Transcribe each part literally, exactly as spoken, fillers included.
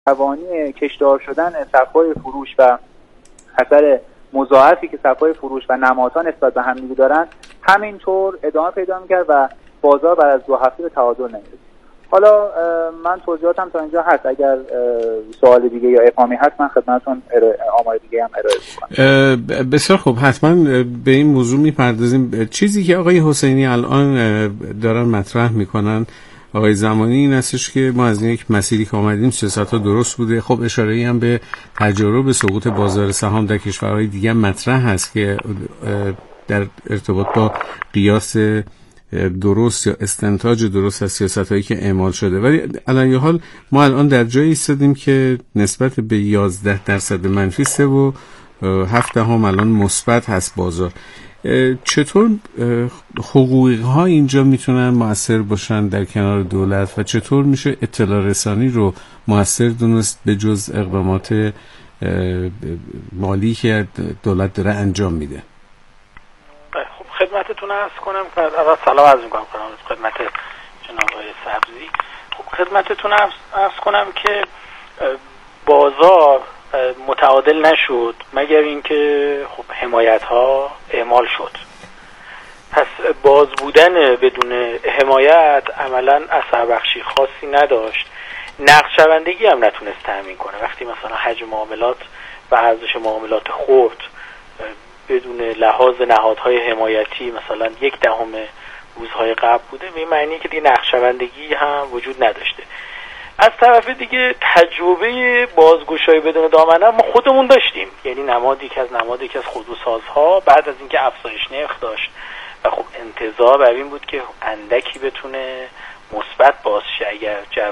توانی کشدار شدن صف‌های فروش و اثر مضاعفی که صف‌های فروش و نمادها نسبت به هم دیگه دارن همینطور ادامه پیدا می‌کرد و بازار بعد از دو هفته به تعادل نمی‌رسید. حالا من توضیحاتم تا اینجا هست، اگر سوال دیگه یا افهامی هست من خدمتتون آمار دیگه هم ارائه می‌کنم. بسیار خوب، حتما به این موضوع می‌پردازیم. چیزی که آقای حسینی الان دارن مطرح می‌کنن آقای زمانی این هستش که ما از یک مسیری که آمدیم سیاست‌ها درست بوده. خب اشاره‌ای هم به تجارب سقوط بازار سهام در کشورهای دیگه مطرح هست که در ارتباط با قیاس درست یا استنتاج درست از سیاست‌هایی که اعمال شده، ولی علی حال ما الان در جایی ایستادیم که نسبت به یازده درصد منفی سه و هفت دهم الان مثبت هست بازار. چطور حقوق‌ها اینجا میتونن مؤثر باشن در کنار دولت و چطور میشه اطلاع رسانی رو مؤثر دونست به جز اقدامات مالی که دولت داره انجام میده؟ خب خدمتتون عرض کنم، اول سلام عرض میکنم خدمت جناب آقای سبزی. خب خدمتتون عرض کنم که بازار متعادل نشد مگر اینکه خب حمایت ها اعمال شد. پس باز بودن بدون حمایت عملا اثر بخشی خاصی نداشت، نقد شوندگی هم نتونست تامین کنه. وقتی مثلا حجم معاملات و ارزش معاملات خرد بدون لحاظ نهادهای حمایتی مثلا یک دهم روزهای قبل بوده، به این معنی که دیگه نقد شوندگی هم وجود نداشته. از طرف دیگه تجربه بازگشایی بدون دامنه ما خودمون داشتیم، یعنی نمادی که از نمادی که از خودروسازها بعد از اینکه افزایش نرخ داشت و خب انتظار بر این بود که اندکی بتونه مثبت باز شه اگر جو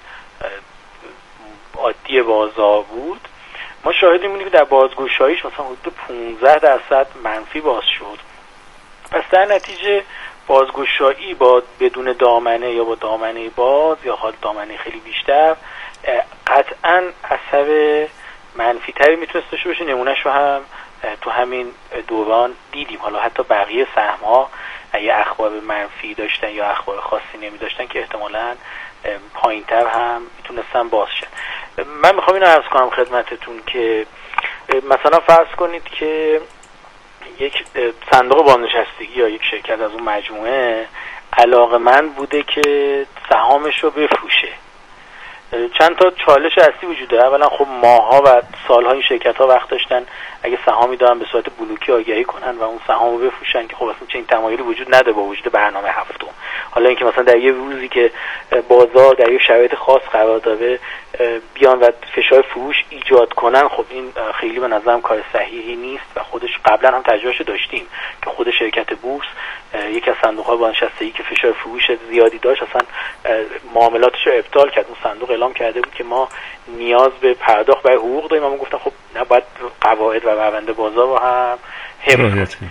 عادی بازار بود، ما شاهدیم بودیم که در بازگشاییش مثلا حدود پانزده درصد منفی باز شد. پس در نتیجه بازگشایی با بدون دامنه یا با دامنه باز یا حال دامنه خیلی بیشتر قطعاً اثر منفی تری میتونست داشته باشه. نمونهش رو هم تو همین دوران دیدیم. حالا حتی بقیه سهم ها اگه اخبار منفی داشتن یا اخبار خاصی نمی داشتن که احتمالاً پایین تر هم میتونستن باز شن. من میخوام اینو عرض کنم خدمتتون که مثلا فرض کنید که یک صندوق بازنشستگی یا یک شرکت از اون مجموعه علاقه‌مند بوده که سهامش رو بفروشه. چند تا چالش اصلی وجود داره. اولا خب ماها و سالها این شرکت ها وقت داشتن اگه سهامی دارن به صورت بلوکی آگهی کنن و اون سهام رو بفروشن که خب اصلا چنین تمایلی وجود نداره با وجود برنامه هفتم. حالا اینکه مثلا در یه روزی که بازار در یه شرایط خاص قرار داره بیان و فشار فروش ایجاد کنن، خب این خیلی به نظرم کار صحیحی نیست و خودش قبلا هم تجربهش داشتیم که خود شرکت بورس یکی از صندوق‌های بازنشستگی که فشار فروش زیادی داشت اصلا معاملاتش رو ابطال کرد. اون صندوق اعلام کرده بود که ما نیاز به پرداخت برای حقوق داریم، اما گفتن خب نباید قواعد و روند بازار رو هم حفظ کنیم.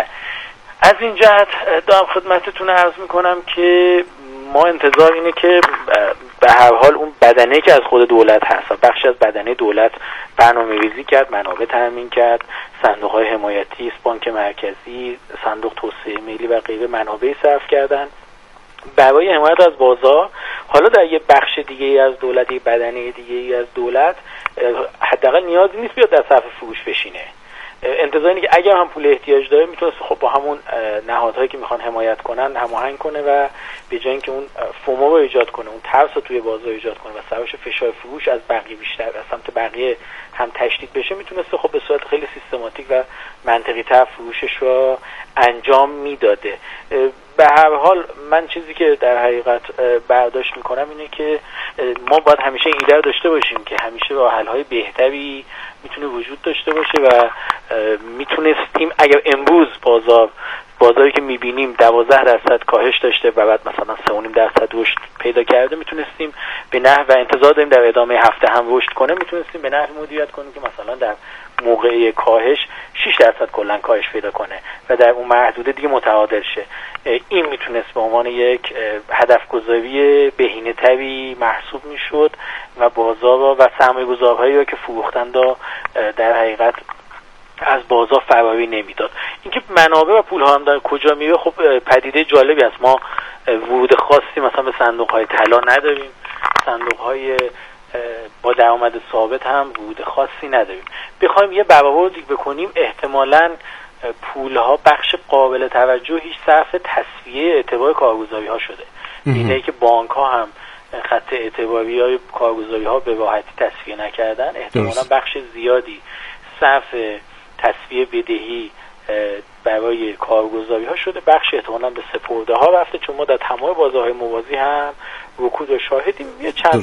از این جهت دارم خدمتتون عرض میکنم که ما انتظار اینه که به هر حال اون بدنه که از خود دولت هست و بخشی از بدنه دولت برنامه‌ریزی کرد، منابع تامین کرد، صندوق‌های حمایتی، بانک مرکزی، صندوق توسعه ملی و غیره منابع صرف کردن برای حمایت از بازار. حالا در یه بخش دیگه ای از دولت، یه بدنه دیگه ای از دولت حداقل نیازی نیست بیاد در صف فروش بشینه. انتظار اینه که اگر هم پول احتیاج داره میتونه خب با همون نهادهایی که میخوان حمایت کنن هماهنگ کنه و به جای اینکه اون فومو رو ایجاد کنه، اون ترس رو توی بازار ایجاد کنه و سببش فشار فروش از بقیه بیشتر از سمت بقیه هم تشدید بشه، میتونسته خب به صورت خیلی سیستماتیک و منطقی تر فروشش رو انجام میداده. به هر حال من چیزی که در حقیقت برداشت میکنم اینه که ما باید همیشه این ایده رو داشته باشیم که همیشه راه حل های بهتری میتونه وجود داشته باشه و میتونستیم اگر امروز بازار بازاری که میبینیم دوازده درصد کاهش داشته و بعد مثلا سه و نیم درصد رشد پیدا کرده، میتونستیم به نحو و انتظار داریم در ادامه هفته هم رشد کنه، میتونستیم به نحو مدیریت کنیم که مثلا در موقع کاهش شش درصد کلا کاهش پیدا کنه و در اون محدوده دیگه متعادل شه. این میتونست به عنوان یک هدف گذاری بهینه تری محسوب میشد و بازار و سرمایه گذارهایی رو که فروختن دا در حقیقت از بازار فراری نمیداد. اینکه منابع و پول ها هم در کجا میره، خب پدیده جالبی است. ما ورود خاصی مثلا به صندوق های طلا نداریم، صندوق های با درآمد ثابت هم ورود خاصی نداریم. بخوایم یه برآوردی بکنیم احتمالاً پولها بخش قابل توجهی صرف تسویه اعتبار کارگزاری ها شده. اینه که بانک ها هم خط اعتباری های کارگزاری ها به راحتی تسویه نکردن، احتمالاً بخش زیادی صرف تسویه بدهی برای کارگزاری ها شده، بخش احتمالاً به سپرده ها رفته، چون ما در تمام بازارهای موازی هم رکود و شاهدیم. یه چند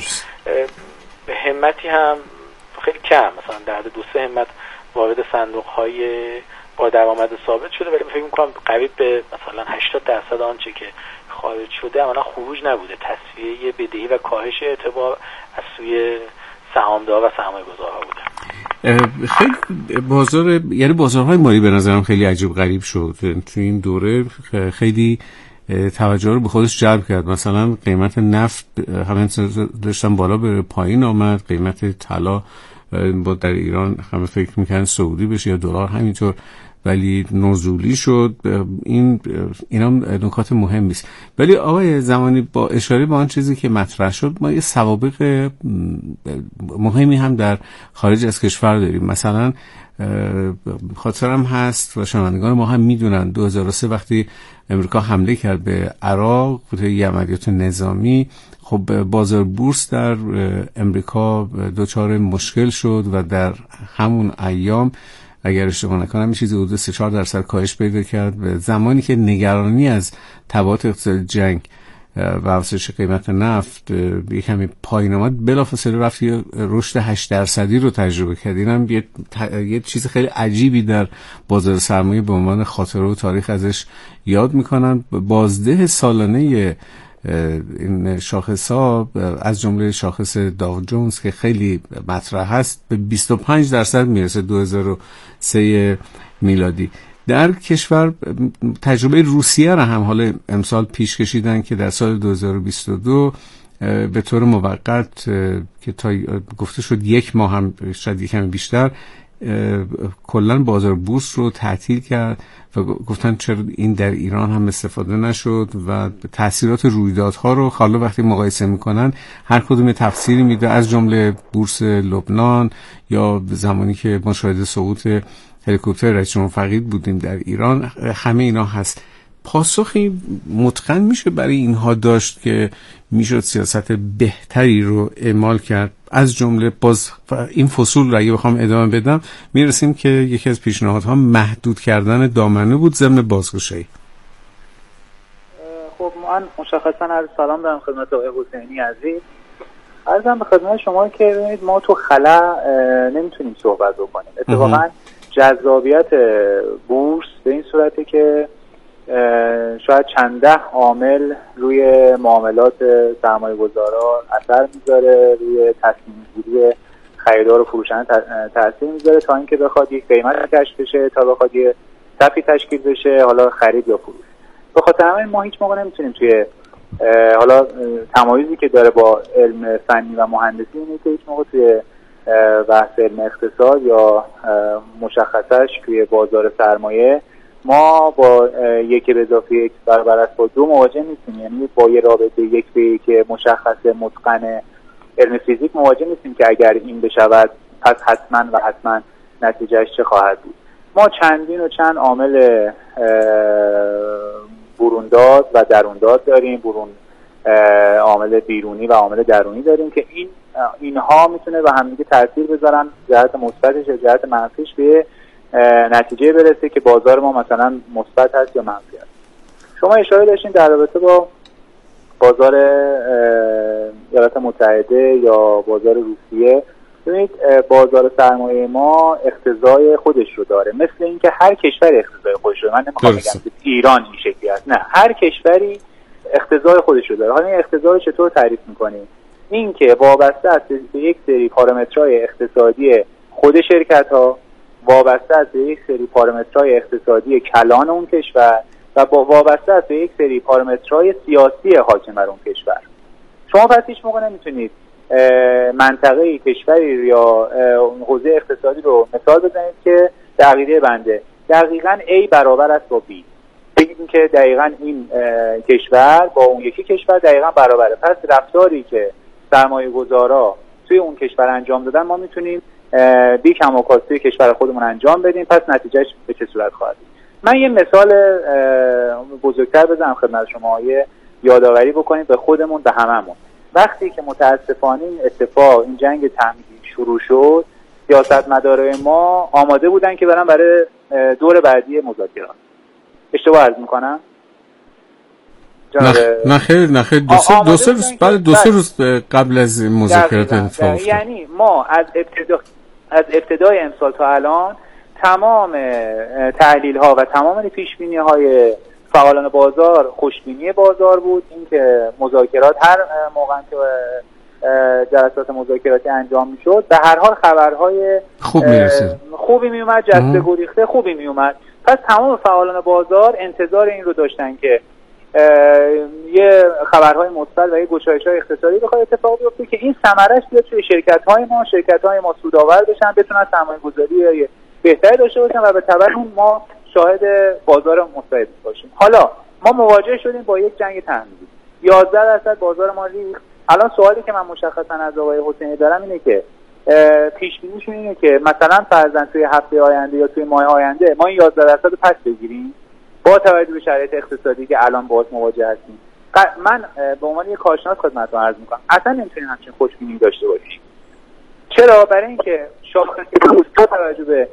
همتی هم خیلی کم، مثلا در دو سه همت وارد صندوق های با درآمد ثابت شده، ولی فکر می‌کنم قریب به مثلا هشتاد درصد آنچه که خارج شده عملاً خروج نبوده، تسویه بدهی و کاهش اعتبار از سوی سهامدار و سرمایه‌گذارها بوده. خیلی بازار، یعنی بازارهای مالی به نظرم خیلی عجیب غریب شد تو این دوره، خیلی توجه رو به خودش جلب کرد. مثلا قیمت نفت همین داشتن بالا بره پایین آمد، قیمت طلا با در ایران همه فکر میکنن سعودی بشه یا دلار همینطور، ولی نزولی شد. این اینا نکات مهمی است. ولی آقای زمانی با اشاره به آن چیزی که مطرح شد، ما یه سوابق مهمی هم در خارج از کشور داریم. مثلا خاطرم هست و شنوندگان ما هم میدونن دو هزار و سه وقتی امریکا حمله کرد به عراق، طی عملیات نظامی، خب بازار بورس در امریکا دچار مشکل شد و در همون ایام اگر اشتباه نکنم چیزی حدود سه چهار درصد کاهش پیدا کرد، به زمانی که نگرانی از تبعات اقتصادی جنگ و افزایش قیمت نفت یه کمی پایین آمد، بلافاصله رفت یه رشد هشت درصدی رو تجربه کرد. اینم یه, ت... یه چیز خیلی عجیبی در بازار سرمایه به عنوان خاطره و تاریخ ازش یاد میکنن. بازده سالانه این شاخص‌ها از جمله شاخص داو جونز که خیلی مطرح هست به بیست و پنج درصد میرسه دو هزار و سه میلادی. در کشور تجربه روسیه را هم حالا امسال پیش کشیدن که در سال دو هزار و بیست و دو به طور موقت که تا گفته شد یک ماه هم شاید یکم بیشتر کلن بازار بورس رو تعطیل کرد و گفتن چرا این در ایران هم استفاده نشد و تاثیرات رویدادها رو حالا وقتی مقایسه میکنن هر کدوم تفسیری میده، از جمله بورس لبنان یا زمانی که ما شاهد سقوط هلیکوپتر رئیس جمهور فقید بودیم در ایران، همه اینا هست. پاسخی متقن میشه برای اینها داشت که میشد سیاست بهتری رو اعمال کرد؟ از جمله باز این فصول رو اگه بخوام ادامه بدم میرسیم که یکی از پیشنهادها محدود کردن دامنه بود ضمن بازگشایی. خب من مشخصا عرض سلام دارم خدمت آقای حسینی عزیز. عرضم به خدمت شما که ببینید ما تو خلا نمیتونیم صحبت بکنیم. اتفاقا جذابیت بورس به این صورته که شاید چند ده عامل روی معاملات سرمایه‌گذارا اثر میذاره، روی تصمیم گیری خریدار و فروشنده تاثیر میذاره تا اینکه بخواد یک قیمت کشف بشه، تا بخواد یه صفی تشکیل بشه، حالا خرید یا فروش. به خاطر همین ما هیچ موقع نمیتونیم توی حالا تمایزی که داره با علم فنی و مهندسی اینه که هیچ موقع توی بحث علم اقتصاد یا مشخصش توی بازار سرمایه ما با یک به اضافه یک برابر است با دو مواجه نیستیم. یعنی با یه رابطه یک به یک مشخص متقن علم فیزیک مواجه نیستیم که اگر این بشود پس حتما و حتما نتیجهش چه خواهد بود. ما چندین و چند عامل برونداد و درونداد داریم، برون عامل بیرونی و عامل درونی داریم که این اینها میتونه به هم دیگه تاثیر بذارن، جهت مثبتش یا جهت منفیش به نتیجه برسه که بازار ما مثلا مثبت هست یا منفی هست. شما اشاره داشتین در رابطه با بازار ایالات متحده یا بازار روسیه. ببینید بازار سرمایه ما اقتضای خودش رو داره، مثل اینکه هر کشوری اقتضای خودش رو، من نمیخوام بگم که ایران این شکلی است، نه، هر کشوری اقتضای خودش رو داره. حالا این اقتضای چطور تعریف می‌کنیم؟ این که وابسته است به یک سری پارامترهای اقتصادی خود شرکت‌ها، وابسته است به یک سری پارامترهای اقتصادی کلان اون کشور و با وابسته است به یک سری پارامترهای سیاسی حاکم بر اون کشور. شما پس هیچ موقع نمیتونید منطقه کشوری یا حوزه اقتصادی رو مثال بزنید که در عقیده بنده دقیقاً A برابر است با B، بگید که دقیقاً این کشور با اون یکی کشور دقیقاً برابره. پس رفتاری که سرمایه‌گذارا توی اون کشور انجام دادن ما میتونیم بی کم و کاست توی کشور خودمون انجام بدیم، پس نتیجهش به چه صورت خواهد بود. من یه مثال بزرگتر بزنم خدمت شما، یه یادآوری بکنیم به خودمون به هممون. وقتی که متاسفانه این اتفاق، این جنگ تحمیلی شروع شد، سیاستمدارای ما آماده بودن که برن برای دور بعدی مذاکرات. اشتباه عرض میکنم؟ نه خیر نه خیر، دو سه دو سه روز بعد دو سه روز قبل از مذاکرات اتفاق افتاد. یعنی ما از ابتدا از ابتدای امسال تا الان تمام تحلیل ها و تمام پیش بینی های فعالان بازار خوشبینی بازار بود، اینکه مذاکرات هر موقع که جلسات مذاکراتی انجام میشد به هر حال خبرهای خوب میرسید، خوبی میومد، جسته گریخته خوبی میومد. پس تمام فعالان بازار انتظار این رو داشتن که یه خبرهای مثبت و یه گشایش‌های اقتصادی بخواد اتفاق بیفته که این ثمرش بیاد توی شرکت‌های ما، شرکت‌های ما سودآور بشن، بتونن سرمایه‌گذاری بهتری داشته باشن و به تبع اون ما شاهد بازار مستعد باشیم. حالا ما مواجه شدیم با یک جنگ تحمیلی، یازده درصد بازار ما ریخت. الان سوالی که من مشخصا از آقای حسینی دارم اینه که پیش بینیشون اینه که مثلا فرضاً توی هفته آینده یا توی ماه آینده ما این یازده درصد رو پس بگیریم با توجه به شرایط اقتصادی که الان باهاش مواجه هستیم. من به عنوان یک کارشناس خدمتتون عرض می‌کنم اصلا نمی‌تونیم همچین خوشبینی داشته باشیم. چرا؟ برای اینکه شاخص با توجه به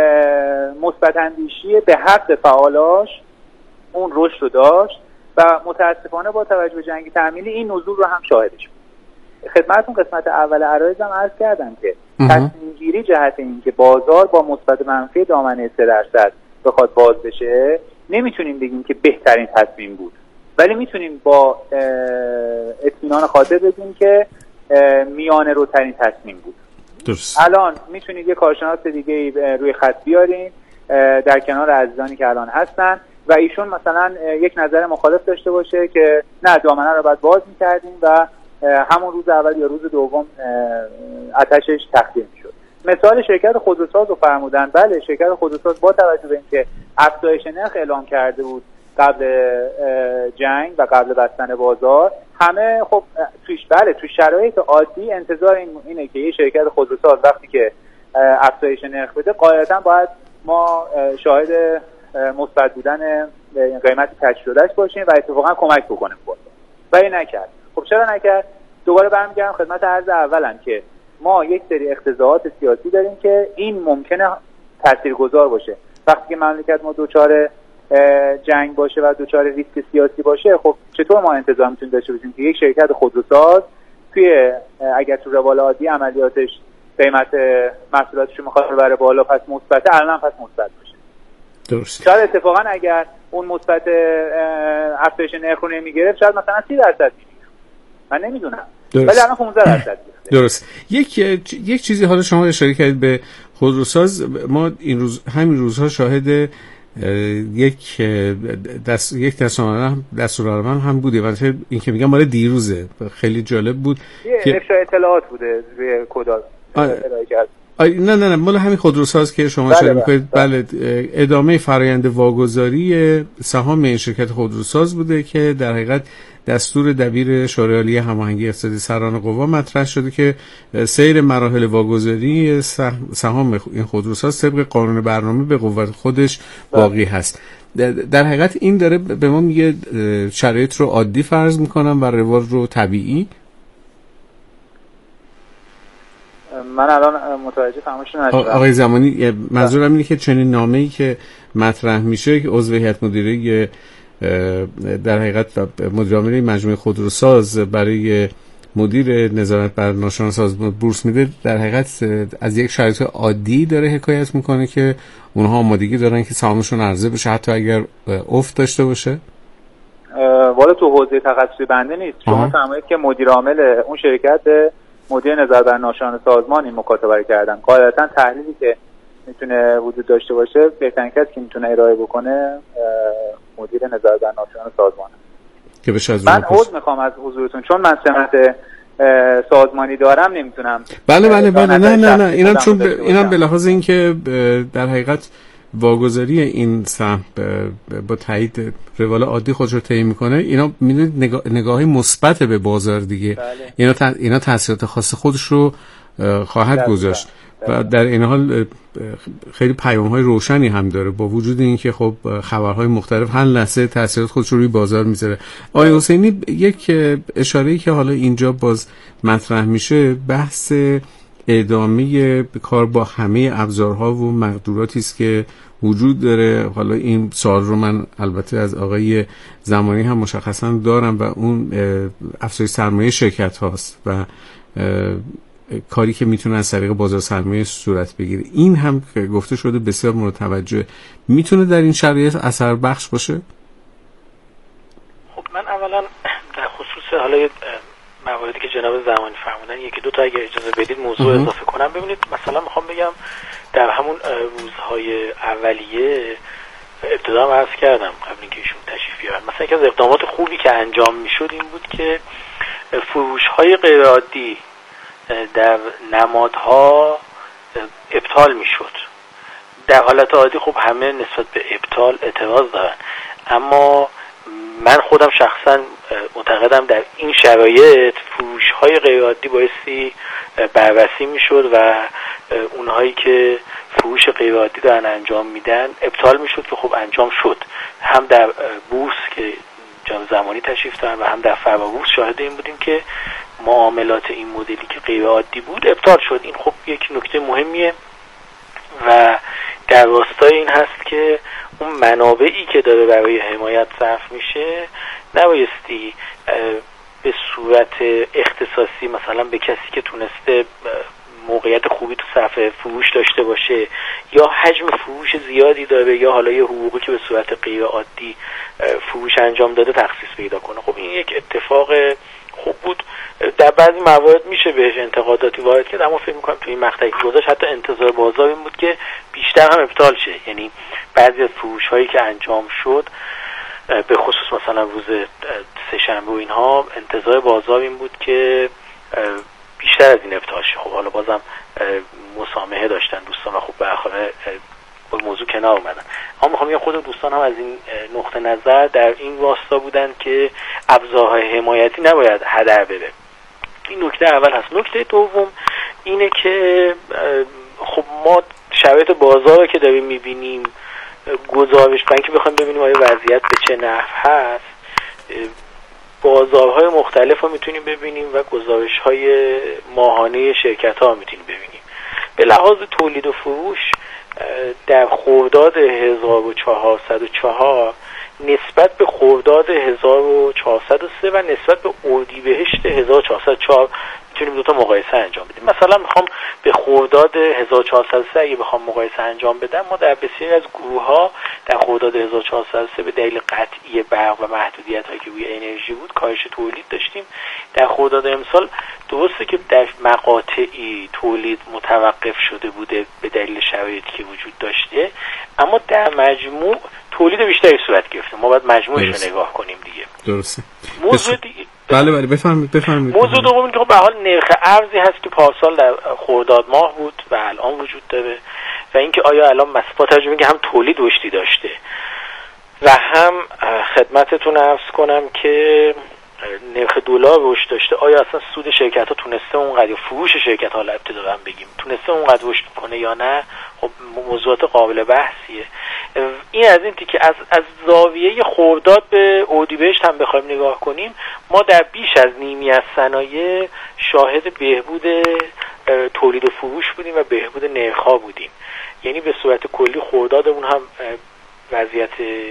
مثبت اندیشی به حق فعالاش اون رشد رو داشت و متاسفانه با توجه به جنگ تحمیلی این نزول رو هم شاهدش بود. خدمتتون قسمت اول عرایزم عرض کردم که تصمیم گیری جهت این که بازار با مثبت منفی دامنه سه درصد بخواد باز بشه نمیتونیم بگیم که بهترین تصمیم بود، ولی میتونیم با اطمینان خاطر بگیم که میانه رو ترین تصمیم بود. درست. الان میتونید یه کارشناس دیگه روی خط بیارین در کنار عزیزانی که الان هستن و ایشون مثلا یک نظر مخالف داشته باشه که نه دامنه رو باید باز میکردیم و همون روز اول یا روز دوم آتشش تخلیه میشد. مثال شرکت خودروساز رو فرمودن. بله، شرکت خودروساز با توجه به اینکه افزایش نرخ اعلام کرده بود قبل جنگ و قبل بستن بازار، همه خب توش بله تو شرایط عادی انتظار این اینه که یه شرکت خودروساز وقتی که افزایش نرخ بده قاعدتا باید ما شاهد مثبت بودن قیمت کج شدهش باشیم و اتفاقا کمک بکنه بازار. ولی نکرد. خب چرا نکرد؟ دوباره برمیگردم خدمت عرض اولم که ما یک سری اقتضاعات سیاسی داریم که این ممکنه تاثیرگذار باشه. وقتی که مملکت ما دوچار جنگ باشه و دوچار ریسک سیاسی باشه، خب چطور ما انتظار میتونیم داشته باشیم که یک شرکت خودروساز توی اگر تو روال عادی عملیاتش قیمت محصولاتش رو میخواد ببره بالا پس مثبت، الان پس مثبت باشه. درست. شاید اتفاقا اگر اون مثبت افزایش نرخ رو نمیگرفت شاید مثلا سی درصد میگیره. من نمیدونم. ولی الان پانزده درصد. درست. یک یک چیزی حالا شما اشاره کردید به خودروساز. ما این روز همین روزها شاهد یک دست یک دستورالعمل هم بوده. البته این که میگم مال دیروزه، خیلی جالب بود که افشای اطلاعات بوده روی کدال ارائه کرد. نه نه نه مال همین خودروساز که شما اشاره می‌کنید. بله, بله ادامه فرآیند واگذاری سهام این شرکت خودروساز بوده که در حقیقت دستور دبیر شورای عالی هماهنگی اقتصادی سران قوا مطرح شده که سیر مراحل واگذاری سهام این خودروساز طبق قانون برنامه به قوت خودش باقی هست. در حقیقت این داره به ما میگه شرایط رو عادی فرض میکنم و روال رو طبیعی. من الان متوجه فرمایشتون نشدم. آقای زمانی منظورم اینه که چنین نامه‌ای که مطرح میشه که عضو هیئت مدیره در حقیقت مدیر عامل مجموعه خودروساز برای مدیر نظارت بر ناشناس سازمان بورس میده، در حقیقت از یک شرایط عادی داره حکایت میکنه که اونها آمادگی دارن که سهامشون عرضه بشه حتی اگر افت داشته باشه. والا تو حوزه تخصصی بنده نیست. شما فرمایید که مدیر عامل اون شرکت مدیر نظارت بر ناشناس سازمان این مکاتبه کردن. قاعدتا تحلیلی که میتونه وجود داشته باشه بهترین کسی که میتونه ارائه بکنه مدیر نظارت بر ناشناس سازمان که بشه. از من عذر میخوام از حضورتون چون من سمت سازمانی دارم نمیتونم. بله بله بله نه نه نه اینم چون ب... اینم به لحاظ اینکه در حقیقت واگذاری این سهم با تایید روال عادی خودش رو طی میکنه، اینا میدونید نگاه نگاهی مثبت به بازار دیگه. بله. اینا ت... اینا تاثیرات خاص خودش رو خواهد گذاشت و در این حال خیلی پیام‌های روشنی هم داره، با وجود اینکه خب خبرهای مختلف هر لحظه تاثیرات خودش رو روی بازار میذاره. آقای حسینی، یک اشاره‌ای که حالا اینجا باز مطرح میشه بحث ادامه کار با همه ابزارها و مقدوراتی است که وجود داره. حالا این سوال رو من البته از آقای زمانی هم مشخصا دارم و اون افزایش سرمایه شرکت هاست و کاری که میتونه از طریق بازار سرمایه صورت بگیره. این هم گفته شده بسیار مورد توجه. میتونه در این شرایط اثر بخش باشه؟ خب من اولا در خصوص حالا مواردی که جناب زمانی فرمودن یکی دو تا اگه اجازه بدید موضوع اه. اضافه کنم. ببینید مثلا میخوام بگم در همون روزهای اولیه ابتدا هم عرض کردم قبل اینکه ایشون تشریف بیارن، مثلا یکی از اقدامات خوبی که انجام میشد این بود که فروش‌های غیر عادی در نمادها ابطال میشد. در حالت عادی خب همه نسبت به ابطال اعتراض دارن، اما من خودم شخصا معتقدم در این شرایط فروش‌های غیر عادی بایستی بررسی میشد و اونهایی که فروش غیر عادی دارن انجام میدن ابطال میشد که خب انجام شد. هم در بورس که جناب زمانی تشریف دارن و هم در فرابورس شاهد این بودیم که معاملات این مدلی که غیر عادی بود ابطال شد. این خب یک نکته مهمیه و در راستای این هست که اون منابعی که داره برای حمایت صرف میشه نبایستی به صورت اختصاصی مثلا به کسی که تونسته موقعیت خوبی تو صفحه فروش داشته باشه یا حجم فروش زیادی داره یا حالا یه حقوقی که به صورت غیر عادی فروش انجام داده تخصیص پیدا کنه. خب این یک اتفاق خوب بود. در بعضی موارد میشه بهش انتقاداتی وارد کرد، اما فکر میکنم توی این مقطعی که گذاشت حتی انتظار بازار این بود که بیشتر هم ابطال شه. یعنی بعضی از فروش هایی که انجام شد به خصوص مثلا روز سه‌شنبه و اینها انتظار بازار این بود که بیشتر از این ابطال شه. خب حالا بازم مسامحه داشتن دوستان و خب بالاخره با موضوع کنار اومدن. اما میخوام بگم خود دوستان هم از این نقطه نظر در این واسطا بودن که ابزارهای حمایتی نباید هدر بره. این نکته اول هست. نکته دوم اینه که خب ما شرایط بازار رو که داریم میبینیم گزارش کنیم که بخوایم ببینیم آیا وضعیت به چه نحو هست، بازارهای مختلف رو میتونیم ببینیم و گزارش‌های ماهانه شرکت‌ها رو میتونیم ببینیم. به لحاظ تولید و فروش در خرداد هزار و چهارصد و چهار نسبت به خرداد هزار و چهارصد و سه و نسبت به اردیبهشت هزار و چهارصد و چهار میتونیم دو تا مقایسه انجام بدیم. مثلا میخوام به خرداد هزار و چهارصد و سه اگه بخوام مقایسه انجام بدم، ما در بسیاری از گروه‌ها در خرداد هزار و چهارصد و سه به دلیل قطعی برق و محدودیت‌هایی که روی انرژی بود کاهش تولید داشتیم. در خرداد امسال درسته که در مقاطعی تولید متوقف شده بوده به دلیل شرایطی که وجود داشته، اما در مجموع تولید بیشتری صورت گرفته. ما باید مجموعش رو نگاه کنیم دیگه. درسته. موضوع دیگه بله بله بفرمایید بفرمایید. موضوع دوم اینه که به حال نرخ ارزی هست که پارسال در خرداد ماه بود و الان وجود داره و اینکه آیا الان با توجه به اینکه هم تولید رشدی داشته و هم خدمتتون عرض کنم که نرخ دلار رشد داشته، آیا اصلا سود شرکت‌ها تونسته اونقدر، فروش شرکت‌ها حالا ابتداً بگیم تونسته اونقدر رشد کنه یا نه؟ خب موضوعات قابل بحثیه. این از این که از از زاویه خرداد به اردیبهشت هم بخوایم نگاه کنیم، ما در بیش از نیمی از صنایع شاهد بهبود تولید و فروش بودیم و بهبود نرخ‌ها بودیم. یعنی به صورت کلی خردادمون هم وضعیت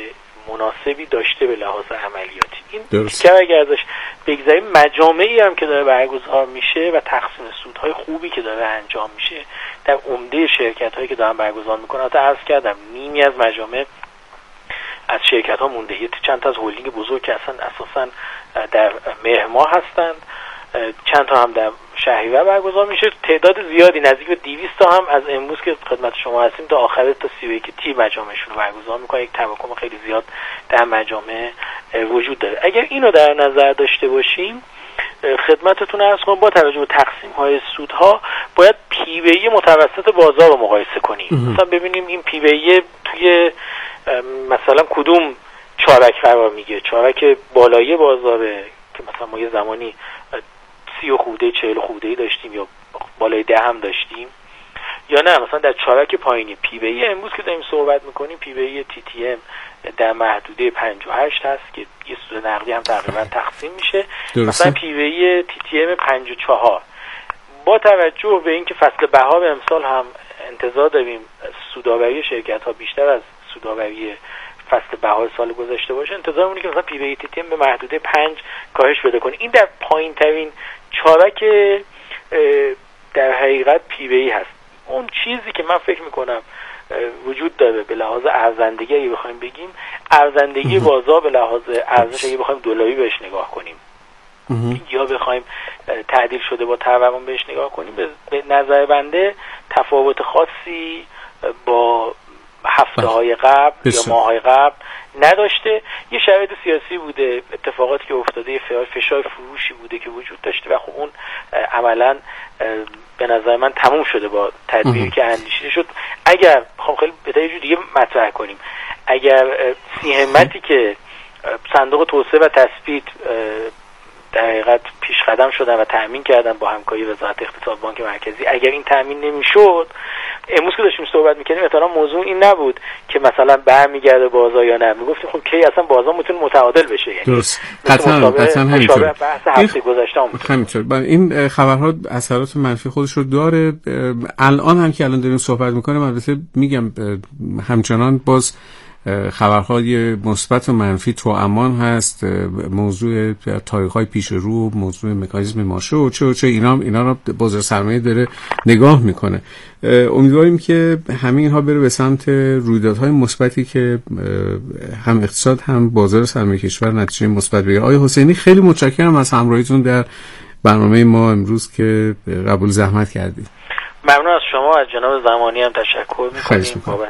مناسبی داشته به لحاظ عملیاتی. این که اگر ازش بگذاریم مجامعی هم که داره برگزار میشه و تقسیم سودهای خوبی که داره انجام میشه در عمده شرکت‌هایی که دارن برگزار میکنن، تا عرض کردم نیمی از مجامع از شرکت‌ها مونده. یه چند تا از هلدینگ بزرگ که اصلا اساساً در مهر ماه هستند، چند تا هم در شهریور برگزار میشه. تعداد زیادی نزدیک به دویست تا هم از امروز که خدمت شما هستیم تا آخر تا سی و یک تی مجامعشون رو برگزار میکنه. یک تراکم خیلی زیاد در مجامع وجود داره. اگر اینو در نظر داشته باشیم خدمتتون عرض کنم با توجه به تقسیم های سودها باید پی بی ای متوسط بازار رو مقایسه کنیم. مثلا ببینیم این پی بی ای توی مثلا کدوم چارک قرار میگه، چارک بالایی بازاره که مثلا ما یه زمانی سی و خوده چهل خوده داشتیم یا بالای ده هم داشتیم، یا نه مثلا در چارک پایینی. پی بی ای امروز که داریم صحبت میکنیم پی بی ای تی تی ام در محدوده پنجاه و هشت هست که یه سود نقدی هم تقریبا تقسیم میشه. درسته. مثلا پی بی ای تی تی ام پنجاه و چهار. با توجه به اینکه فصل بهار امسال هم انتظار داریم سودآوری شرکت ها بیشتر از سودآوری فصل بهار سال گذشته باشه، انتظار می‌کنیم که مثلا پی بی ای تی تی ام به محدوده پنج کاهش پیدا کنه. این در پایین ترین چارک در حقیقت پی بی ای هست. اون چیزی که من فکر میکنم وجود داره به لحاظ ارزندگی اگه بخوایم بگیم، ارزندگی بازار به لحاظ ارزش اگه بخوایم دلاری بهش نگاه کنیم یا بخوایم تعدیل شده با تورم بهش نگاه کنیم، به نظر بنده تفاوت خاصی با هفته های قبل یا ماه های قبل نداشته. یه شرایط سیاسی بوده، اتفاقاتی که افتاده، فشار فروشی بوده که وجود داشته و خب اون عملا به نظر من تموم شده با تدبیری که اندیشیده شد. اگر خب خیلی به یه جور دیگه مطرح کنیم، اگر سی همتی که صندوق توسعه و تثبیت در حقیقت پیش قدم شدن و تأمین کردن با همکاری وزارت اقتصاد بانک مرکزی، اگر این تأمین نمیشد، امروز که داشتیم صحبت میکردیم احتمالاً موضوع این نبود که مثلا برمیگرده بازار یا نه، میگفتیم خب کی اصلا بازار میتونه متعادل بشه. یعنی درست، قطعاً قطعاً همینطور. بحث هفته گذشته هم همینطور. این خبرها اثرات منفی خودش رو داره. الان هم که الان داریم صحبت میکنیم البته میگم همچنان باز خبرهای مثبت و منفی تو امان هست. موضوع تاریخ‌های پیش رو، موضوع مکانیزم مارشه و چه و چه اینا اینا رو بازار سرمایه داره نگاه میکنه. امیدواریم که همین اینها بره به سمت رویدادهای مثبتی که هم اقتصاد هم بازار سرمایه کشور نتیجه مثبت بگیره. آقای حسینی خیلی متشکرم از همراهیتون در برنامه ما امروز که قبول زحمت کردید. ممنون از شما، از جناب زمانی هم تشکر می‌کنیم بابت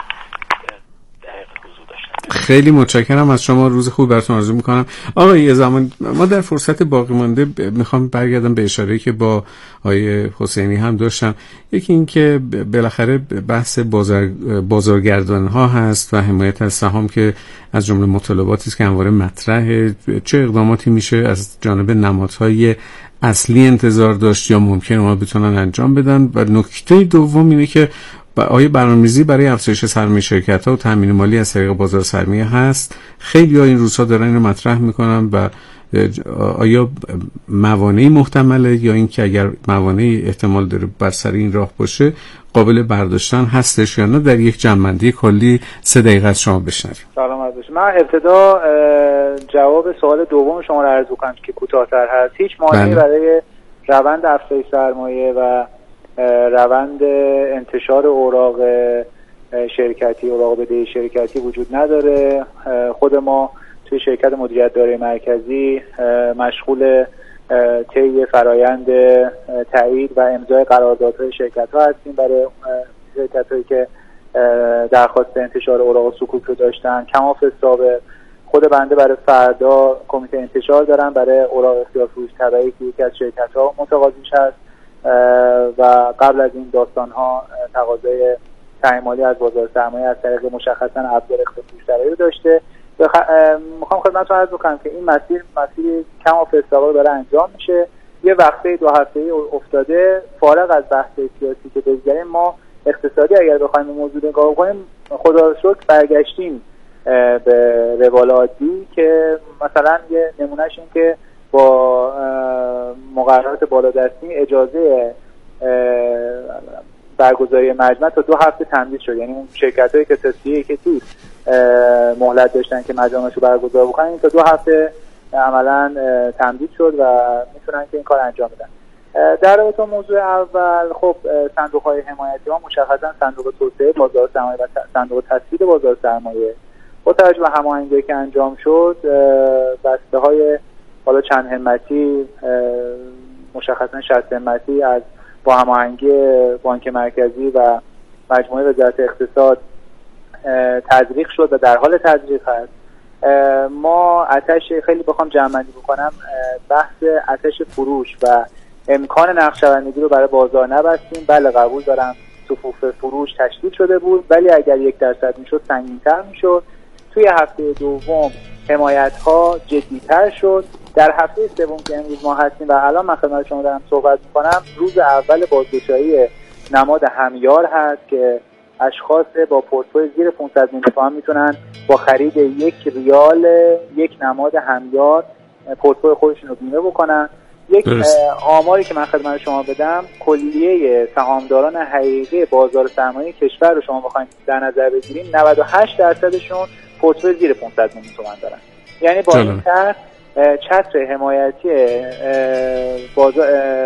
خیلی متشکرم از شما. روز خوب براتون آرزو میکنم. آقای زمان، ما در فرصت باقی مانده میخوام برگردم به اشاره‌ای که با آقای حسینی هم داشتم. یکی این که بالاخره بحث بازار بازارگردان ها هست و حمایت از سهام که از جمله مطالباتی است که همواره مطرحه. چه اقداماتی میشه از جانب نمادهای اصلی انتظار داشت یا ممکنه ما بتونن انجام بدن؟ و نکته دوم اینه که آیا برنامه‌ریزی برای افزایش سرمایه شرکت‌ها و تامین مالی از طریق بازار سرمایه هست؟ خیلی‌ها این روزها دارن اینو مطرح میکنن و آیا موانعی محتمله یا اینکه اگر موانعی احتمال داره بر سر این راه باشه قابل برداشتن هستش یا نه؟ در یک جمع‌بندی کلی سه دقیقه از شما بشنویم. سلام عزیز. من ابتدا جواب سوال دوم شما رو عرض کنم که کوتاه‌تر هست. هیچ مانعی برای روند افزایش سرمایه و روند انتشار اوراق شرکتی، اوراق بدهی شرکتی وجود نداره. خود ما توی شرکت مدیریت دارایی مرکزی مشغول طی فرایند تایید و امضای قراردادهای شرکت‌ها هستیم برای شرکت‌هایی که درخواست انتشار اوراق سکوک رو داشتن. کما فسابه خود بنده برای فردا کمیته انتشار دارم برای اوراق اختیار فروش تبعی که یکی از شرکت‌ها متقاضیش هست و قبل از این داستان ها تقاضای تامین مالی از بازار سرمایه از طریق مشخصا ابزار اختیار فروش تبعی رو داشته. میخوام خدمتتون عرض بکنم که این مسیر مسیر کم و فستاقا داره انجام میشه. یه وقفه دو هفته‌ای افتاده. فارغ از بحث سیاسی که بگذاریم، ما اقتصادی اگر بخوایم به موضوع نگاه کنیم، خدا رو شکر برگشتیم به روال عادی که مثلا یه نمونهش این که با مقررات بالادستی اجازه برگزاری مجمع تا دو هفته تمدید شد. یعنی اون شرکت‌هایی که تصفیه‌ای که تو مهلت داشتن که مجامعشو برگزار بکنن تا دو هفته عملاً تمدید شد و میتونن که این کار انجام بدن. در رابطه موضوع اول، خب صندوق‌های حمایتی ما مشخصاً صندوق توسعه بازار سرمایه و صندوق تثبیت بازار سرمایه با توجه به هماهنگی که انجام شد، بسته‌های حالا چند همتی مشخصاً شصت همتی از با هماهنگی بانک مرکزی و مجموعه وزارت اقتصاد تزریق شد و در حال تزریق هست. ما آتش خیلی بخوام جمع‌بندی بکنم، بحث آتش فروش و امکان نقشه‌بندی رو برای بازار نبستیم. بله قبول دارم صفوف فروش تشدید شده بود، ولی اگر یک درصد میشد سنگین‌تر میشد. توی هفته دوم حمایت‌ها جدی‌تر شد. در هفته سوم که امروز ما هستیم و الان من خدمت شما دارم صحبت می‌کنم، روز اول بازگشایی نماد همیار هست که اشخاص با پورتفوی زیر پانصد میلیون تومان میتونن با خرید یک ریال یک نماد همیار پورتفوی خودشون رو بیمه بکنن. یک آماری که من خدمت شما بدم، کلیه سهامداران حقیقی بازار سرمایه کشور رو شما بخواید در نظر بگیریم، نود و هشت درصدشون پورتفوی زیر پانصد میلیون تومان دارن. یعنی با این طرح چتر حمایتی بازار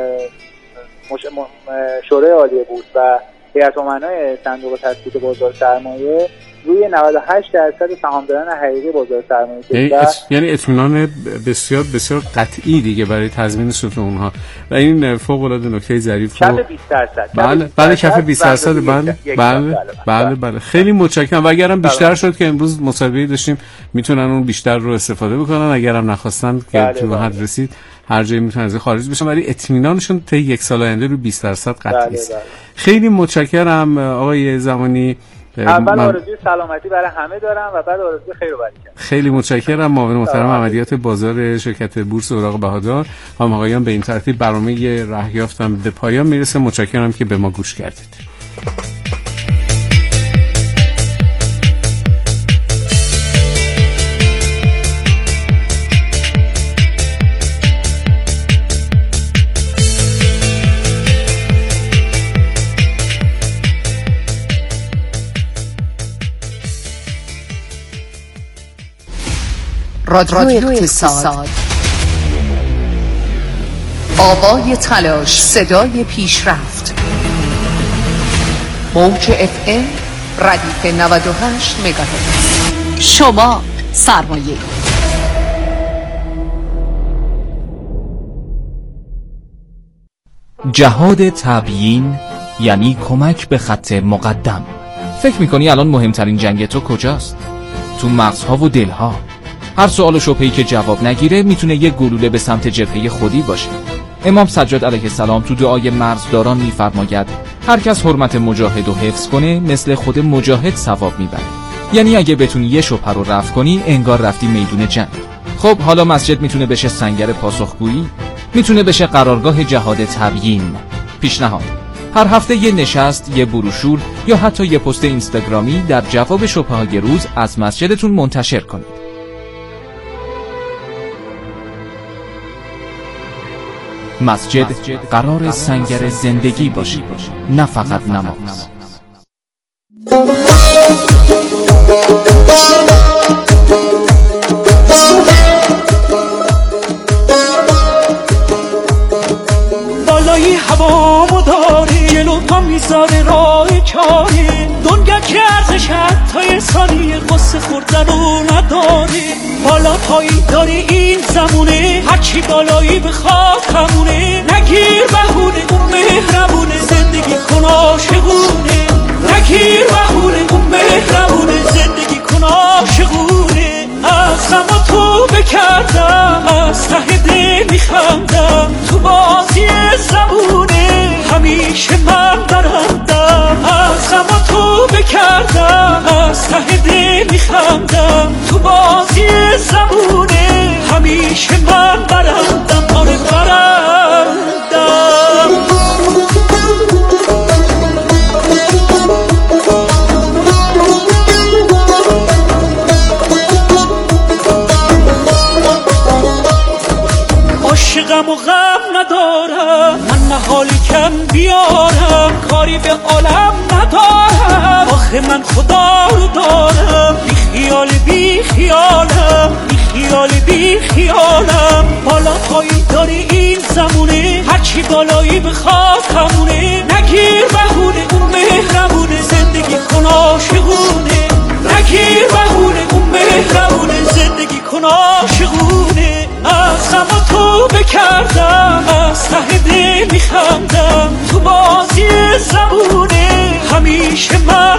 شورای عالی بورس و هیئت امنای صندوق تثبیت بازار سرمایه روی نود و هشت درصد سهامداران حقیقی بازار سرمایه کشور، یعنی اطمینان بسیار بسیار قطعی دیگه برای تضمین سود اونها و این فوق العاده نکته ظریف. کف بیست درصد. بله بله کف بیست درصد. بله بله بله بله خیلی متشکرم. و اگرم بیشتر شد که امروز مسابقه داشتیم میتونن اون بیشتر رو استفاده بکنن، اگرم نخواستن که تو حد رسید هر جایی میتونن از خارج بشن، ولی اطمینانشون تا یک سال آینده رو بیست درصد قطعی است. خیلی متشکرم آقای زمانی. اول آرزوی سلامتی برای همه دارم و بعد آرزوی خیر و برکت. خیلی متشکرم. معاون محترم عملیات بازار شرکت بورس اوراق بهادار. هم آقایان به این ترتیب برنامه رهیافتم به پایان میرسه. متشکرم که به ما گوش کردید. رادیو اقتصاد، آوای تلاش، صدای پیشرفت. موج اف ام ردیف نود و هشت مگاهرتز. شما سرمایه. جهاد تبیین یعنی کمک به خط مقدم. فکر میکنی الان مهمترین جنگ تو کجاست؟ تو مغزها و دلها. هر سوال و شبهه‌ای که جواب نگیره میتونه یک گلوله به سمت جبهه خودی باشه. امام سجاد علیه السلام تو دعای مرزداران میفرماید هر کس حرمت مجاهد رو حفظ کنه مثل خود مجاهد ثواب میبره. یعنی اگه بتونی یه شبهه رو رفع کنی انگار رفتی میدون جنگ. خب حالا مسجد میتونه بشه سنگر پاسخگویی، میتونه بشه قرارگاه جهاد تبیین. پیشنهاد: هر هفته یه نشست، یه بروشور یا حتی یه پست اینستاگرامی در جواب شبهه‌های روز از مسجدتون منتشر کنید. مسجد قرار سنگر زندگی باشه، نه فقط نماز. بالای هوامو داری یه لطفا میذاره راه چاری دنیا که ارزش حتی ثانیه قصه خوردن رو نداری. بالا پایی داری این زمونه، هرچی بالایی بخواد همونه. نگیر بهونه اون مهربونه، زندگی کن عاشقونه. نگیر بهونه اون مهربونه، زندگی کن عاشقونه. از غم و توبه کردم، از ته دل میخندم، تو بازی زبونه همیشه من برندم. از غم و توبه کردم، از ته دل میخندم، تو بازی زبونه همیشه من برندم. آره برندم. عاشقم و غم ندارم، من نهالی کم بیارم، کاری به عالم ندارم. آخه من خدا رو دارم، بی خیال بی خیالم، بی خیال بی خیالم. بالا پایی داری این زمونه، هرچی بالایی بخواد همونه. نگیر بهونه اون مهربونه، زندگی کن عاشقونه. نگیر بهونه اون مهربونه، زندگی کن عاشقونه. از غم و توبه کردم، از ته دل میخندم، تو بازی زبونه همیشه من